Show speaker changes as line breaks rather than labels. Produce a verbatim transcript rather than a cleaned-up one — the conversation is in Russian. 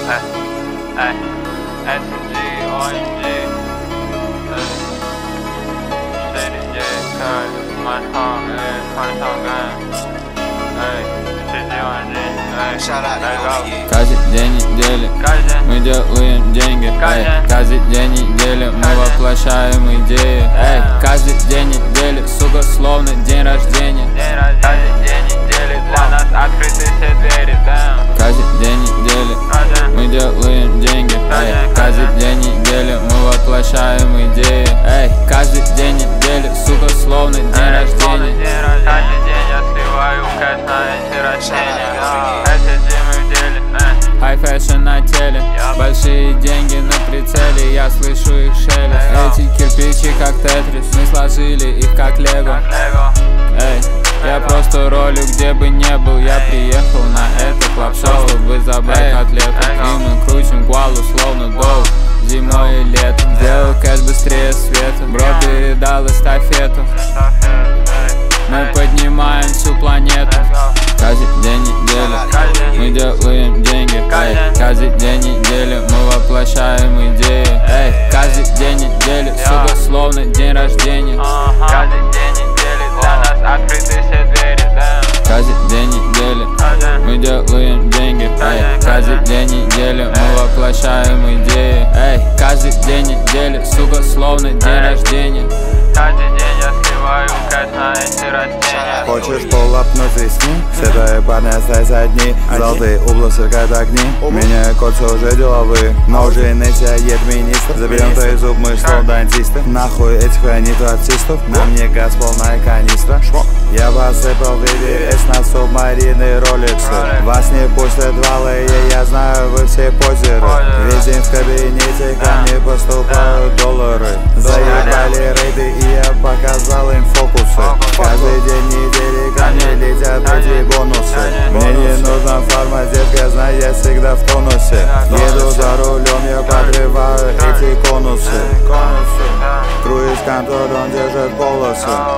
Эй, эс джи, о эн джи, четыре девять, Мархан, Хантаган, эй, четыре один,
каждый день недели мы делаем деньги, эй, каждый день недели мы воплощаем идеи, эй, каждый день недели, сука, словно день рождения.
Каждый день недели для нас открыты все двери,
каждый день недели мы делаем деньги, эй, каждый день недели мы воплощаем идеи, эй, каждый день недели, сука, словно день рождения.
Каждый день я сливаю кэш на эти растения. эс джи мы в деле,
High fashion на теле, большие деньги на прицеле, я слышу их шелест. Эти кирпичи как тетрис, мы сложили их как лего. Эй, я просто ролю, где бы не был, я приехал на это клаб-шоу, чтобы забрать котлету. И мы крутим гуалу, словно доу, зимой и летом. Делаю кэш быстрее света, бро передал эстафету. Мы поднимаем всю планету. Каждый день недели мы делаем деньги, эй, каждый день недели мы воплощаем идеи, эй, каждый день недели, сука, словно день рождения.
Каждый день недели для нас открыты все двери,
каждый день недели мы делаем деньги, эй, каждый день недели мы воплощаем идеи, эй, каждый день недели, сука, словно день рождения.
Каждый день я сливаю кэш на эти растения.
Хочешь полапнуть весни? Все твои парни остаются одни. Золотые убла сверкают огни. Меня кольца уже деловые, но уже инете администр. Заберем твои зубы, мы словно дантисты. Нахуй этих артистов, на мне газ полная канистра. Я посыпал ви ви эс на субмарины роликсы. Вас не пустят валы, я знаю, вы все позеры. Весь день в кабинете ко мне поступают доллары. Заебали рейды, и я показал им фокусы. Каждый день недели ко мне летят эти бонусы. Мне не нужна фарма, детка, знай, я всегда в тонусе. Еду за рулем, я подрываю эти конусы. Круиз контроль, он держит полосы.